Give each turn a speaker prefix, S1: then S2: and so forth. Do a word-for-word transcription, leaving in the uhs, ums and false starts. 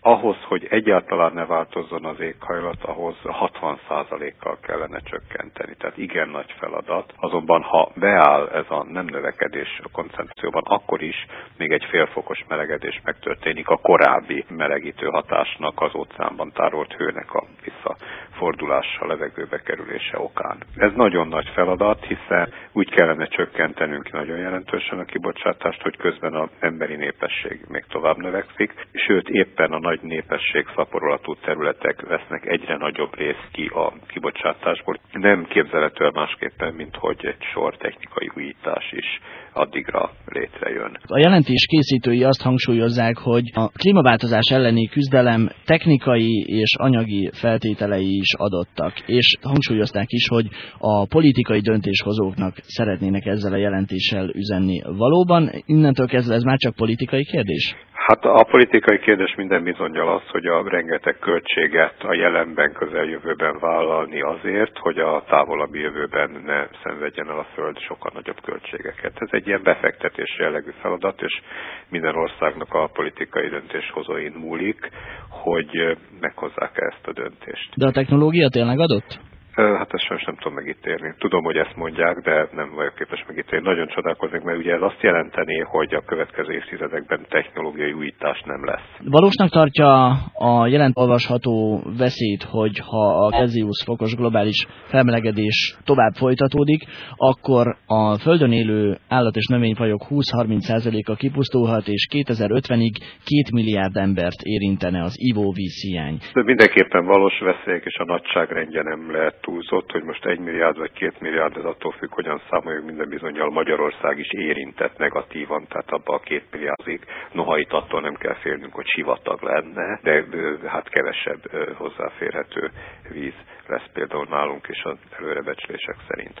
S1: ahhoz, hogy egyáltalán ne változzon az éghajlat, ahhoz hatvan százalékkal kellene csökkenteni. Tehát igen nagy feladat. Azonban ha beáll ez a nem növekedés a koncentrációban, akkor is még egy félfokos melegedés megtörténik a korábbi melegítő hatásnak, az óceánban tárolt hőnek a visszafordulása, levegőbe kerülése okán. Ez nagyon nagy feladat, hiszen úgy kellene csökkentenünk nagyon jelentősen a kibocsátást, hogy közben az emberi népesség még tovább növekszik, sőt éppen a nagy népesség szaporulatú területek vesznek egyre nagyobb részt ki a kibocsátásból. Nem képzelhető el másképpen, mint hogy egy sor technikai újítás is addigra létrejön.
S2: A jelentés készítői azt hangsúlyozzák, hogy a klímaváltozás elleni küzdelem technikai és anyagi feltételei is adottak, és hangsúlyozták is, hogy a politikai döntéshozóknak szeretnének ezzel a jelentéssel üzenni. Valóban innentől kezdve ez már csak politikai kérdés?
S1: Hát a politikai kérdés minden bizonnyal az, hogy a rengeteg költséget a jelenben, közeljövőben vállalni azért, hogy a távolabbi jövőben ne szenvedjen el a Föld sokkal nagyobb költségeket. Ez egy ilyen befektetés jellegű feladat, és minden országnak a politikai döntéshozóin múlik, hogy meghozzák ezt a döntést.
S2: De a technológia tényleg adott?
S1: Hát ezt sajnos nem tudom megítélni. Tudom, hogy ezt mondják, de nem vagyok képes megítélni. Nagyon csodálkoznék, mert ugye ez azt jelenteni, hogy a következő évtizedekben technológiai újítás nem lesz.
S2: Valósnak tartja a jelent olvasható veszélyt, hogy ha a Celsius fokos globális felmelegedés tovább folytatódik, akkor a Földön élő állat- és növényfajok húsz-harminc százaléka kipusztulhat, és kétezer-ötvenig két milliárd embert érintene az ivóvízhiány.
S1: De mindenképpen valós veszélyek, és a nagyságrendje nem lehet túlzott, hogy most egy milliárd vagy két milliárd, ez attól függ, hogyan számoljuk, minden bizonnyal Magyarország is érintett negatívan, tehát abba a két milliárdig. Noha itt attól nem kell félnünk, hogy sivatag lenne, de hát kevesebb hozzáférhető víz lesz például nálunk is az előrebecslések szerint.